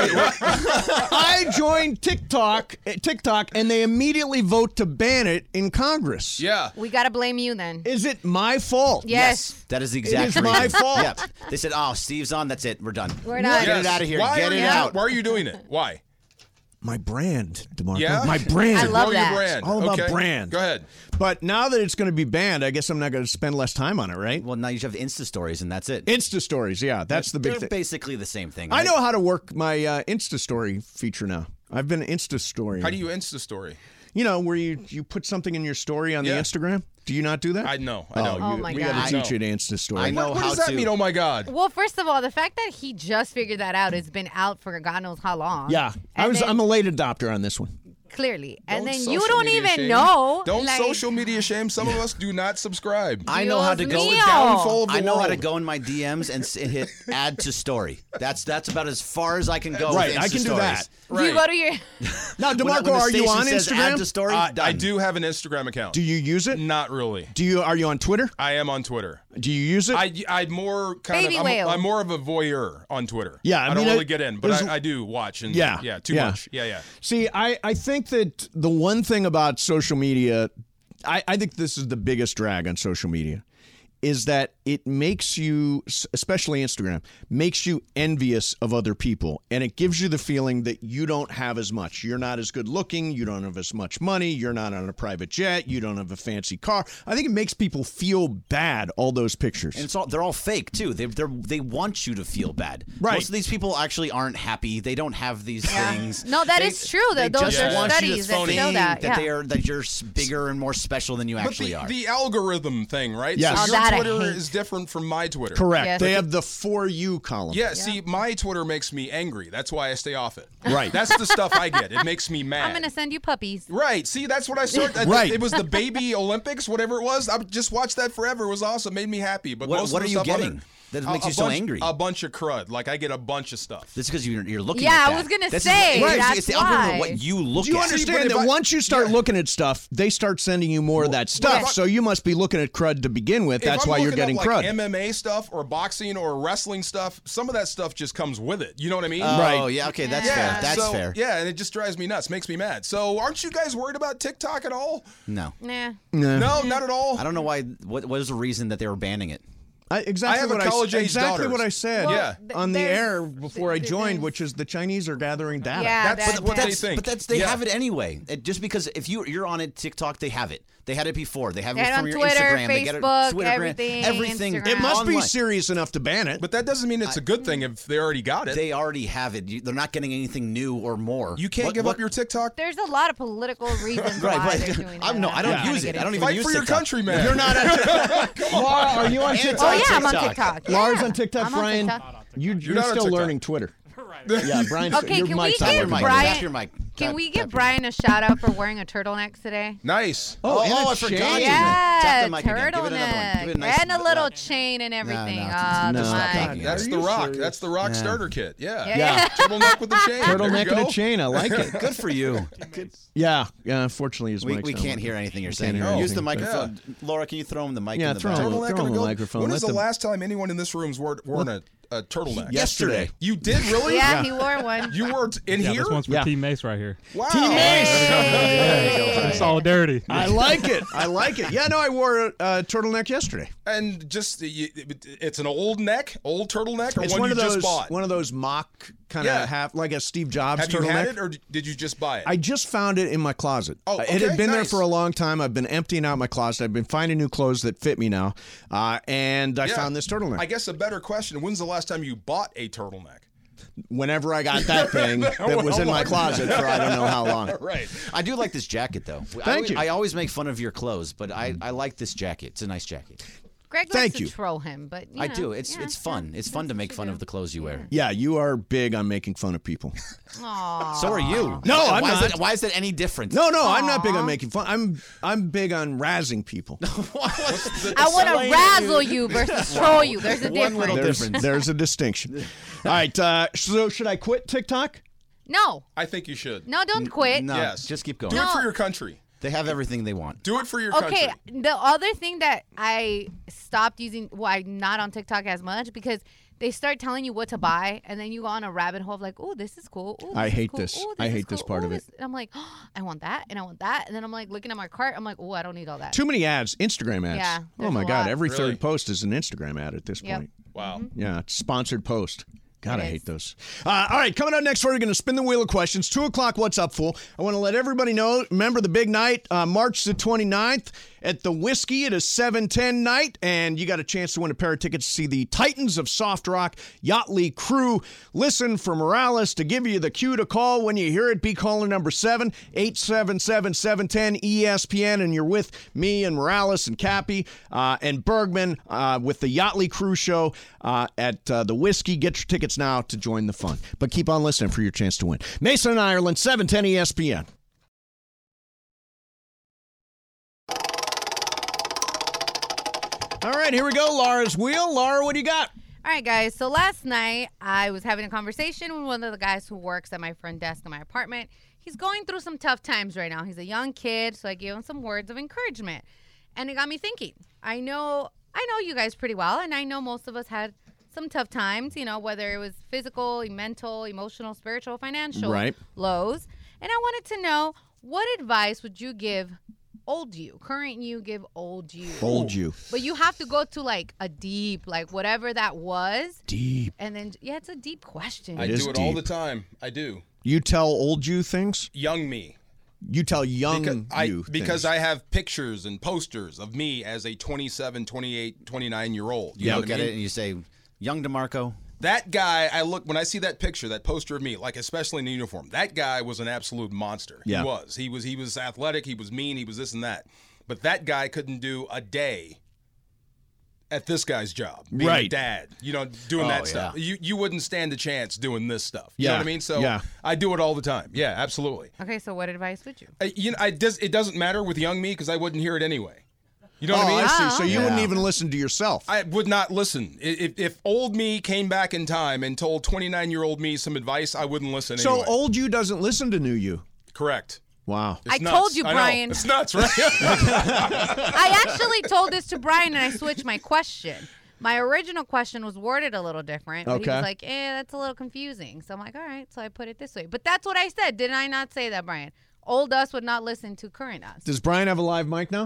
I joined TikTok, uh, TikTok, and they immediately vote to ban it in Congress. yeah. We gotta blame you then. Is it my fault? Yes. That is the exact is reason. my fault. Yeah. They said, oh, Steve's on. That's it. We're done. We're done. Get it out of here. Why Get are it you, out. Why are you doing it? Why? My brand, DeMarco. Yeah? My brand. I love Grow that. your brand. All about Okay. brand. Go ahead. But now that it's going to be banned, I guess I'm not going to spend less time on it, right? Well, now you just have Insta stories, and that's it. Insta stories, yeah, that's the big They're thing. basically the same thing. I right? know how to work my uh, Insta story feature now. I've been Insta story. How do you Insta story? You know, where you, you put something in your story on Yeah. the Instagram? Do you not do that? I know. I know. Oh, Oh you- my we God. got to I teach know. you to Insta story. I know What how does that to. mean? Oh my God. Well, first of all, the fact that he just figured that out has been out for God knows how long. Yeah, I And was. then- I'm a late adopter on this one. Clearly. And Don't then you social don't media even shame. know. Don't like, social media shame. Some of us do not subscribe. I know how to Dios go. mío. Downfall of the I know how to world. go in my D Ms and s- hit add to story. That's that's about as far as I can go. Right, with I Insta can do stories. that. Do you go to your. Now, When- DeMarco, when the are you station on says Add to Instagram? story. Uh, done. I do have an Instagram account. Do you use it? Not really. Do you? Are you on Twitter? I am on Twitter. Do you use it? I I more kind Baby of I'm, whale. I'm more of a voyeur on Twitter. Yeah, I I, mean, don't really I- get in, but there's- I, I do watch and Yeah, yeah, too yeah. much. Yeah, yeah. See, I, I think that the one thing about social media, I, I think this is the biggest drag on social media, is that it makes you, especially Instagram, makes you envious of other people. And it gives you the feeling that you don't have as much. You're not as good looking. You don't have as much money. You're not on a private jet. You don't have a fancy car. I think it makes people feel bad, all those pictures. And it's all, they're all fake, too. They they're, they want you to feel bad. Right. Most of these people actually aren't happy. They don't have these things. No, that they, is true. They Those just are want studies you to that think show that. that, Yeah. they are, that you're s- bigger and more special than you But actually the, are. the algorithm thing, right? Yes. So Oh, your that I Twitter hate. is different from my Twitter. Correct. Yes. They have the For You column. Yeah, see, my Twitter makes me angry. That's why I stay off it. Right. That's the stuff I get. It makes me mad. I'm going to send you puppies. Right. See, that's what I started. Right. It was the baby Olympics, whatever it was. I just watched that forever. It was awesome. Made me happy. But What- most what of are the you stuff getting other- that a- makes a you so bunch- angry? A bunch of crud. Like I get a bunch of stuff. This is because you're, you're looking Yeah, at I that. was gonna This say, is, Right. that's it's the algorithm why. of what you look Do you at. understand but that if I- once you start yeah. looking at stuff, they start sending you more of that stuff? if I- So you must be looking at crud to begin with. If That's I'm why you're looking up, getting like crud. M M A stuff or boxing or wrestling stuff, some of that stuff just comes with it. You know what I mean? Oh, Right. yeah, okay, that's Yeah. fair. That's so, fair. Yeah, and it just drives me nuts, makes me mad. So aren't you guys worried about TikTok at all? No. Nah. No, not at all. I don't know why. What, what is the reason that they were banning it? I, exactly I have a what I, college-age exactly daughter. what I said Well, Yeah. on the there's- air before I there's- joined, which is the Chinese are gathering data. Yeah, That's that- what that- they think. But that's they Yeah. have it anyway. It, just because if you you're on it, TikTok, they have it. They had it before. They have They it had it from on your Twitter, Instagram. They get it, Facebook, Twitter, everything, everything. Instagram. It must be online. serious enough to ban it. But that doesn't mean it's a good thing if they already got it. They already have it. You, they're not getting anything new or more. You can't What- give what- up your TikTok. There's a lot of political reasons Right, why right. they're doing that. I'm- no, I don't I'm not use gonna it. get I don't into even Fight use for your TikTok. country, man. You're not on Laura, are you on And TikTok? Oh yeah, I'm on TikTok. TikTok. Laura's Yeah. on TikTok, I'm on Brian. TikTok. You, you're, not on still TikTok. learning Twitter. Yeah, Brian's Okay, your can we mic's not give working. Mike, Brian? tap your mic. Can Tap- we tap give your- Brian a shout out for wearing a turtleneck today? Nice. Oh, and oh, a I forgot. chain. you. Tap Yeah, the mic again. Give it another one. Give it a turtleneck nice and a little loud- chain and everything. no, Ah, no. the Stop mic. talking. That's Are the you rock. serious? That's the rock Yeah. starter kit. Yeah. Yeah. Yeah. Turtleneck with the chain. There you Turtleneck and go. a chain. I like it. Good for you. Yeah. Yeah. Unfortunately, his We, mic's we not can't working. hear anything you're Can't saying. hear Use anything. the microphone. Laura, can you throw him the mic Yeah, in the throw back? him- Turtleneck throw and him a the go- microphone. When Let is the them- last time anyone in this room's worn, worn a, a turtleneck? Yesterday. You did really? Yeah, he wore one. You were t- in Yeah, here? this one's for Yeah. Team Mace right here. Wow. Team Mace. Yeah, solidarity. I like it. I like it. Yeah, no, I wore a, a turtleneck yesterday. And just you- it's an old neck, old turtleneck, or It's one, one you of those just bought. one of those mock kind of Yeah. half like a Steve Jobs Have you turtleneck. had it, or did you just buy it? I just found it in my closet. Oh, Uh, It okay, had been there nice. for a long time. I've been emptying out my closet. I've been finding new clothes that fit me now, uh, and I Yeah. found this turtleneck. I guess a better question: when's the last time you bought a turtleneck? Whenever I got that thing that was in my closet for I don't know how long. Right. I do like this jacket, though. Thank I, you. I always make fun of your clothes, but I, I like this jacket. It's a nice jacket. Greg Thank likes you. to troll him, but you I know, do. It's yeah, it's fun. yeah, it's fun to that's make what fun you of the clothes you wear. Yeah, you are big on making fun of people. do. Aw. So are you. No, why, I'm why not. Is that, why is that any different? No, no, I'm not big Aw. on making fun. I'm I'm big on razzing people. I want to razzle you versus troll you. There's a One little difference. There's, difference. there's a distinction. All right, uh, so should I quit TikTok? No, I think you should. no, don't quit. No, Yes. just keep going. Do it for No. your country. They have everything they want. Do it for your Okay, country. the other thing that I stopped using, well, I'm not on TikTok as much because they start telling you what to buy, and then you go on a rabbit hole of like, oh, this is cool. Ooh, this I is hate cool. this. Ooh, I is hate this cool. part Ooh, of it. this- And I'm like, oh, I want that, and I want that, and then I'm like looking at my cart. I'm like, oh, I don't need all that. Too many ads, Instagram ads. Yeah, oh there's my a God, lot. every Really? third post is an Instagram ad at this Yep. point. Wow. Yeah, it's sponsored post. God, It I is. hate those. Uh, all right, coming up next, we're going to spin the wheel of questions. Two o'clock, what's up, fool? I want to let everybody know, remember the big night, uh, March the twenty-ninth at the Whiskey. It is seven ten night, and you got a chance to win a pair of tickets to see the Titans of Soft Rock Yachtly Crew. Listen for Morales to give you the cue to call. When you hear it, be caller number seven, eight seven seven, seven one zero, E S P N, and you're with me and Morales and Cappy uh, and Bergman uh, with the Yachtly Crew show uh, at uh, the Whiskey. Get your tickets now to join the fun. But keep on listening for your chance to win. Mason and Ireland, seven ten E S P N. All right, here we go. Laura's Wheel. Laura, what do you got? All right, guys. So last night I was having a conversation with one of the guys who works at my front desk in my apartment. He's going through some tough times right now. He's a young kid, so I gave him some words of encouragement. And it got me thinking. I know I know you guys pretty well, and I know most of us had some tough times, you know, whether it was physical, mental, emotional, spiritual, financial Right. lows. And I wanted to know, what advice would you give old you. Current you give old you. Old you. But you have to go to like a deep, like whatever that was. Deep. And then, yeah, it's a deep question. I It do is it all the deep. time. I do. You tell old you things? Young me. You tell young because I, you because things. I have pictures and posters of me as a twenty-seven, twenty-eight, twenty-nine year old. You look at it and you say, young DeMarco. That guy, I look when I see that picture, that poster of me, like especially in the uniform. That guy was an absolute monster. Yeah. He was. He was. He was athletic. He was mean. He was this and that. But that guy couldn't do a day at this guy's job, being a Right. dad. You know, doing Oh, that yeah. stuff. You you wouldn't stand a chance doing this stuff. You Yeah. know what I mean? So Yeah. I do it all the time. Yeah, absolutely. Okay, so what advice would you? I, you know, I does it doesn't matter with young me because I wouldn't hear it anyway. You know oh, what I mean? I see. So you Yeah. wouldn't even listen to yourself. I would not listen. I- If, if old me came back in time and told twenty-nine-year-old me some advice, I wouldn't listen so anyway. old you doesn't listen to new you. Correct. Wow. It's I nuts. told you, I know. Brian. It's nuts, right? I actually told this to Brian and I switched my question. My original question was worded a little different. But he Okay. was like, eh, that's a little confusing. So I'm like, all right. So I put it this way. But that's what I said. Didn't I not say that, Brian? Old us would not listen to current us. Does Brian have a live mic now?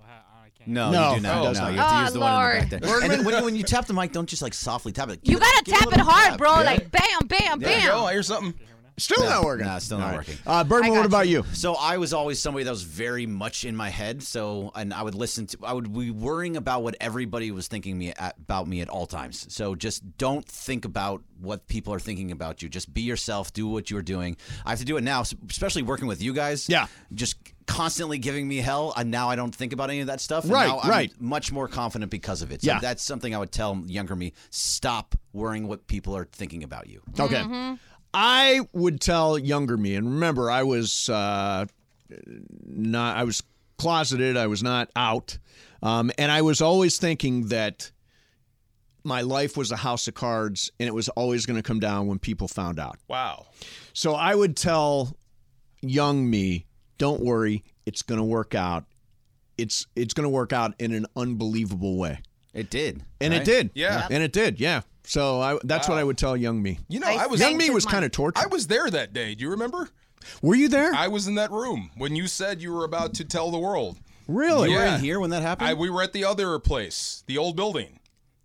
No, No, you do not. he does no, not. you have to Oh, use the one in Lord. the back there. And then when, when you tap the mic, don't just like softly tap it. You Give it- gotta give it a tap it little hard, tap. bro. Yeah. Like bam, bam, There you bam. go. I hear something. Still not working. Nah, still not All right. working. Uh, Bergman, I what got about you? So I was always somebody that was very much in my head. So and I would listen to, I would be worrying about what everybody was thinking me at, about me at all times. So just don't think about what people are thinking about you. Just be yourself. Do what you're doing. I have to do it now, especially working with you guys. Yeah. Just constantly giving me hell, and now I don't think about any of that stuff. And Right, now I'm right. much more confident because of it. So Yeah. that's something I would tell younger me. Stop worrying what people are thinking about you. Okay. I would tell younger me, and remember, I was uh, not. I was closeted. I was not out, um, and I was always thinking that my life was a house of cards, and it was always going to come down when people found out. Wow. So I would tell young me, "Don't worry, it's going to work out. It's it's going to work out in an unbelievable way." It did, and right? it did. Yeah. and it did. Yeah. So I, that's Wow. what I would tell young me. You know, I I was Young me Sanctioned was my- kind of tortured. I was there that day. Do you remember? Were you there? I was in that room when you said you were about to tell the world. Really? You were Yeah. in here when that happened? I, we were at the other place, the old building.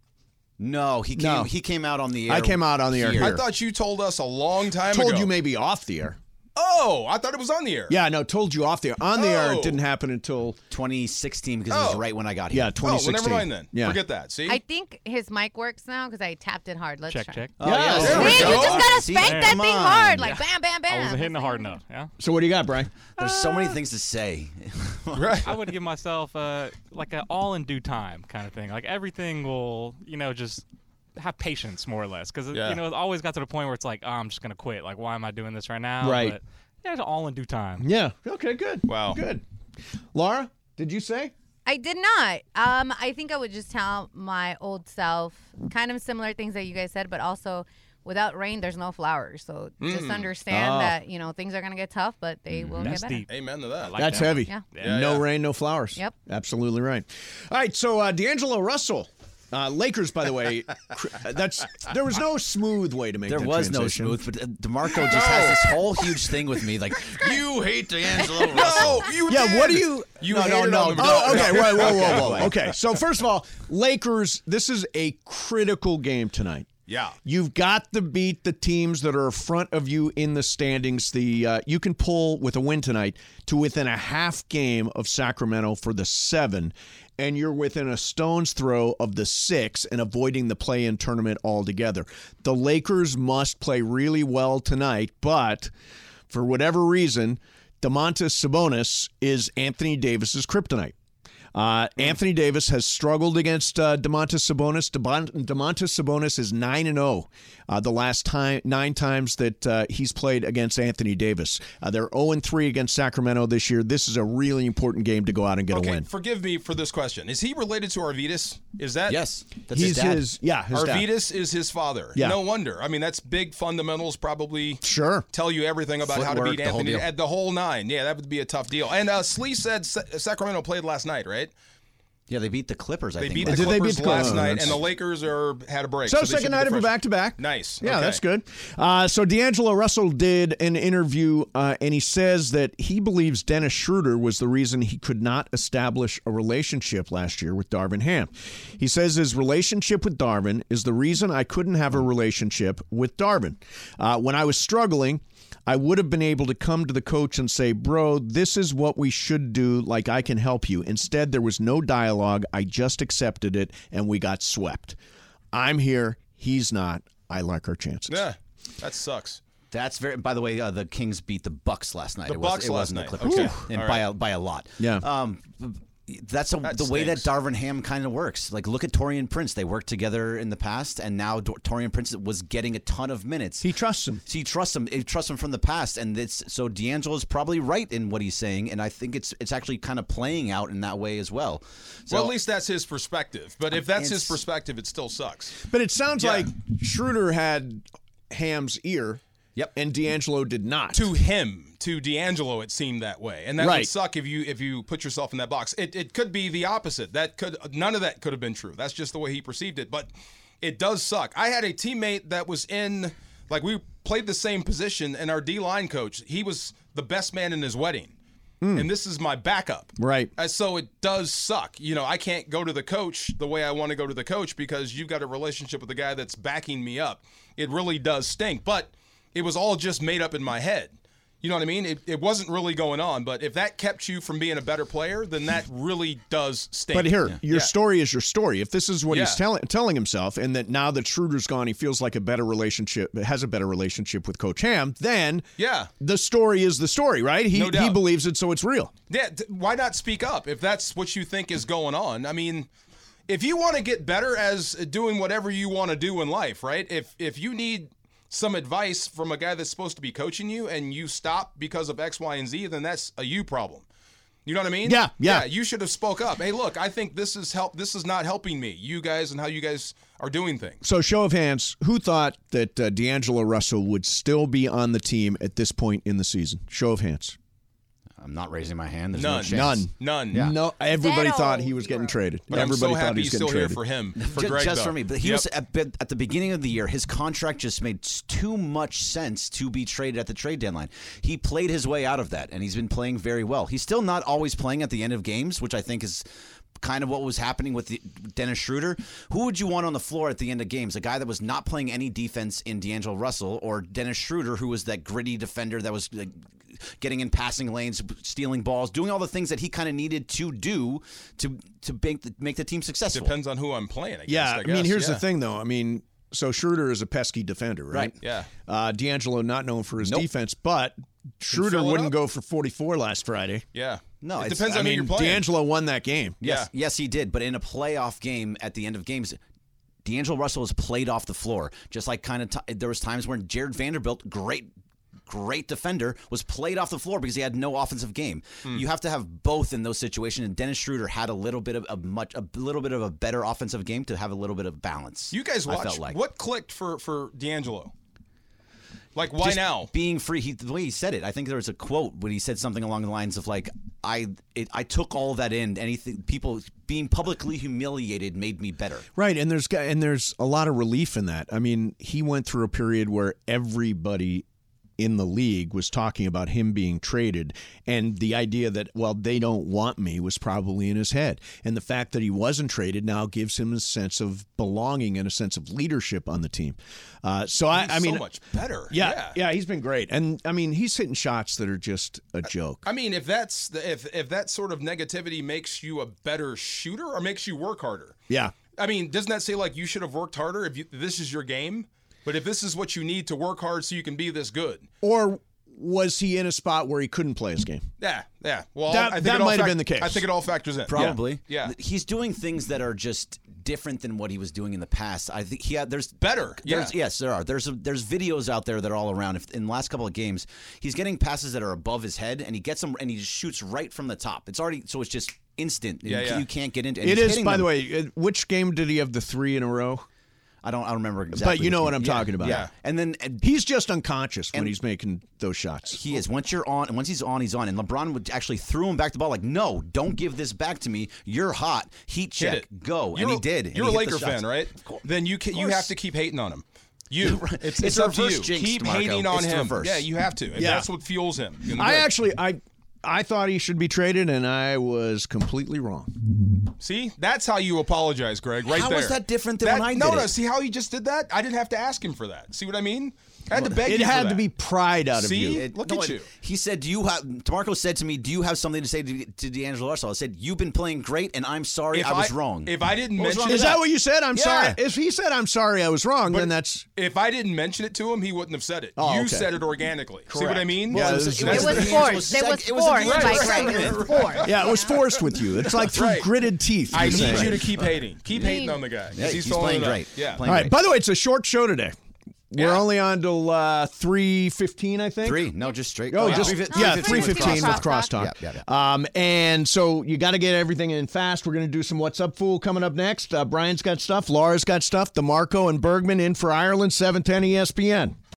no, he came. No. He came out on the air. I came out on the air here. here. I thought you told us a long time told ago. you maybe off the air. Oh, I thought it was on the air. Yeah, no, told you off the air. On the air, Oh. it didn't happen until twenty sixteen because it was Oh. right when I got here. yeah, twenty Oh, well, sixteen. never mind then. Yeah. Forget that. See? I think his mic works now because I tapped it hard. Let's Check, try. check. Oh, Yeah, yeah. there we See, go. you just gotta See, spank that come thing on. hard, like bam, bam, bam. I wasn't hitting it hard enough. Yeah. So what do you got, Brian? There's so many things to say. right. I would give myself uh, like an all in due time kind of thing. Like everything will, you know, just have patience more or less. Because, Yeah. you know, it always got to the point where it's like, oh, I'm just going to quit. Like, why am I doing this right now? Right. But yeah, it's all in due time. Yeah. Okay, good. Wow. Good. Laura, did you say? I did not. Um, I think I would just tell my old self kind of similar things that you guys said, but also without rain, there's no flowers. So just Mm. understand Oh. that, you know, things are going to get tough, but they will That's get better. deep. Amen to that. like That's that. heavy. Yeah. Yeah, no yeah. rain, no flowers. Yep. Absolutely right. All right, so uh, D'Angelo Russell. Uh, Lakers, by the way, cr- that's there was no smooth way to make There that was no transition. smooth, but uh, DeMarco just has this whole huge thing with me. Like, you hate D'Angelo Russell. No, you Yeah, did. what do you? You no, no, hated no. on the- Oh, okay, whoa, whoa, whoa, Okay, whoa. wait. Okay, so first of all, Lakers. This is a critical game tonight. Yeah. You've got to beat the teams that are in front of you in the standings. The uh, you can pull with a win tonight to within a half game of Sacramento for the seven, and you're within a stone's throw of the six and avoiding the play-in tournament altogether. The Lakers must play really well tonight, but for whatever reason, Domantas Sabonis is Anthony Davis's kryptonite. Uh, Anthony Davis has struggled against uh, Domantas Sabonis. Demont- Domantas Sabonis is nine and zero uh, the last time nine times that uh, he's played against Anthony Davis. Uh, they're zero and three against Sacramento this year. This is a really important game to go out and get Okay, a win. forgive me for this question. Is he related to Arvidas? Is that Yes, that's He's his dad. his yeah his dad. Arvidas is his father. Yeah. No wonder. I mean, that's big fundamentals. Probably Sure. tell you everything about how to Footwork, beat the whole Anthony. deal. At the whole nine. Yeah, that would be a tough deal. And uh, Slee said Sa- Sacramento played last night, right? Yeah, they beat the Clippers, I They think. beat the last Did they Clippers beat the last Clippers? night, That's- and the Lakers are had a break. So, they should second be night the of your fresh- back-to-back. Nice. Yeah, Okay. that's good. Uh, so D'Angelo Russell did an interview, uh, and he says that he believes Dennis Schroeder was the reason he could not establish a relationship last year with Darvin Ham. He says his relationship with Darvin is the reason I couldn't have a relationship with Darvin. Uh, when I was struggling, I would have been able to come to the coach and say, bro, this is what we should do, like I can help you. Instead, there was no dialogue. I just accepted it, and we got swept. I'm here. He's not. I like our chances. Yeah, that sucks. That's very. By the way, uh, the Kings beat the Bucks last night. The it was, Bucks it last wasn't night. the Clippers, Okay. yeah. and All by right. a, by a lot. Yeah. Um, that's a, That the way that stinks. Darvin Ham kind of works. Like, look at Torian Prince. They worked together in the past, and now Dor- Torian Prince was getting a ton of minutes. He trusts him. He trusts him. He trusts him from the past, and it's so D'Angelo's probably right in what he's saying, and I think it's it's actually kind of playing out in that way as well. So, well, at least that's his perspective. But if that's his It's- perspective, it still sucks. But it sounds Yeah. like Schroeder had Ham's ear. Yep. And D'Angelo did not. To him, to D'Angelo, it seemed that way, and that Right. would suck if you if you put yourself in that box. It it could be the opposite. That could none of that could have been true. That's just the way he perceived it. But it does suck. I had a teammate that was in like we played the same position, and our D line coach, he was the best man in his wedding. And this is my backup. Right. Uh, so it does suck. You know, I can't go to the coach the way I want to go to the coach because you've got a relationship with the guy that's backing me up. It really does stink. But it was all just made up in my head. You know what I mean? It, it wasn't really going on. But if that kept you from being a better player, then that really does stink. But here, your Yeah. story is your story. If this is what he's Yeah. telling telling himself, and that now that Schroeder's gone, he feels like a better relationship, has a better relationship with Coach Ham, then Yeah. the story is the story, right? He No he doubt. believes it, so it's real. Yeah, th- why not speak up if that's what you think is going on? I mean, if you want to get better as doing whatever you want to do in life, right? If if you need some advice from a guy that's supposed to be coaching you and you stop because of X, Y, and Z, then that's a you problem. You know what I mean? Yeah, yeah. You should have spoke up. Hey, look, I think this is help. This is not helping me. You guys and how you guys are doing things. So, show of hands, who thought that uh, D'Angelo Russell would still be on the team at this point in the season? Show of hands. I'm not raising my hand. There's None. no chance. None. Yeah. No, everybody Zero. thought he was getting traded. But I'm everybody so thought happy he was he's getting still here traded. for him, for Ju- Greg. just though. for me, but he Yep. was at, but at the beginning of the year. His contract just made s- too much sense to be traded at the trade deadline. He played his way out of that, and he's been playing very well. He's still not always playing at the end of games, which I think is kind of what was happening with the, Dennis Schroeder. Who would you want on the floor at the end of games? A guy that was not playing any defense in D'Angelo Russell, or Dennis Schroeder, who was that gritty defender that was like, getting in passing lanes, stealing balls, doing all the things that he kind of needed to do to to make the, make the team successful. Depends on who I'm playing. I guess, Yeah, I, I, mean, guess. here's yeah. the thing, though. I mean, so Schroeder is a pesky defender, right? Right. Yeah. Uh, D'Angelo not known for his Nope. defense, but Schroeder fill it wouldn't up. go for forty-four last Friday. Yeah. No, it it's- depends I on mean, who you're playing. D'Angelo won that game. Yes, yes, he did. But in a playoff game, at the end of games, D'Angelo Russell has played off the floor. Just like kind of t- there was times when Jared Vanderbilt, great, great defender, was played off the floor because he had no offensive game. Hmm. You have to have both in those situations. And Dennis Schroeder had a little bit of a much, a little bit of a better offensive game to have a little bit of balance. You guys I watch. felt like. What clicked for for D'Angelo? Like, why Just now? Being free. He, the way he said it, I think there was a quote when he said something along the lines of like, "I, it, I took all that in. Anything, people being publicly humiliated made me better." Right, and there's and there's a lot of relief in that. I mean, he went through a period where everybody in the league was talking about him being traded, and the idea that, well, they don't want me was probably in his head. And the fact that he wasn't traded now gives him a sense of belonging and a sense of leadership on the team. Uh, so I, He's I mean, so much better. yeah, yeah. yeah, he's been great, and I mean, he's hitting shots that are just a joke. I mean, if that's the, if if that sort of negativity makes you a better shooter or makes you work harder. Yeah. I mean, doesn't that say like you should have worked harder if you, this is your game? But if this is what you need to work hard so you can be this good. Or was he in a spot where he couldn't play his game? Yeah, yeah. Well, That- I think that it all might have fac- been the case. I think it all factors in. Probably. Yeah. He's doing things that are just different than what he was doing in the past. I think he had there's better. There's, Yeah. Yes, there are. There's a, there's videos out there that are all around. If in the last couple of games, he's getting passes that are above his head, and he gets them and he just shoots right from the top. It's already so it's just instant. Yeah, you, yeah. you can't get into. And It he's is, hitting by them. the way. uh, Which game did he have the three in a row? I don't. I don't remember exactly. But you know what I'm yeah, talking about. Yeah. And then and he's just unconscious when he's making those shots. He is. Once you're on, once he's on, he's on. And LeBron would actually threw him back the ball. Like, no, don't give this back to me. You're hot. Heat check. Hit it. Go. You're, and he did. and You're he a hit the Laker shots. fan, right? Then you can, you course. have to keep hating on him. You. It's, it's, a up to reverse you. jinx, Keep DeMarco. hating on It's the him. reverse. Yeah, you have to. And Yeah. that's what fuels him. in the I good. actually, I, I thought he should be traded, and I was completely wrong. See, that's how you apologize, Greg. Right How there. was that different than That- when I no, did no. it? See how he just did that? I didn't have to ask him for that. See what I mean? I had to beg It you for had to that. be pride out of See? you. It- Look no, at it- you. He said, "Do you have?" DeMarco said to me, "Do you have something to say to, to D'Angelo Russell?" I said, "You've been playing great, and I'm sorry If I was I- wrong." if I didn't What was mention wrong it- with Is that what you said? I'm Yeah. sorry. If he said I'm sorry, I was wrong, then that's. If I didn't mention it to him, he wouldn't have said it. Oh, you okay. said it organically. See what I Correct. mean? Yeah, Well, it it was- was, It it was was the forced. D'Angelo It seg- was it was the forced, D'Angelo Mike, right? segment. It was forced. Yeah, it was forced with you. It's like through Right. gritted teeth. I you're need saying. you to keep hating. Keep hating on the guy. 'cause Yeah, he's, he's filling playing it up. great. Yeah. Playing All right. great. By the way, it's a short show today. We're Yeah. only on till uh, three fifteen, I think. Three? No, just straight. Oh, yeah. just three, yeah, fifteen three with fifteen with crosstalk. crosstalk. Yeah, yeah, Um, and so you got to get everything in fast. We're going to do some What's Up Fool coming up next. Uh, Brian's got stuff. Laura's got stuff. DeMarco and Bergman in for Ireland. seven ten E S P N.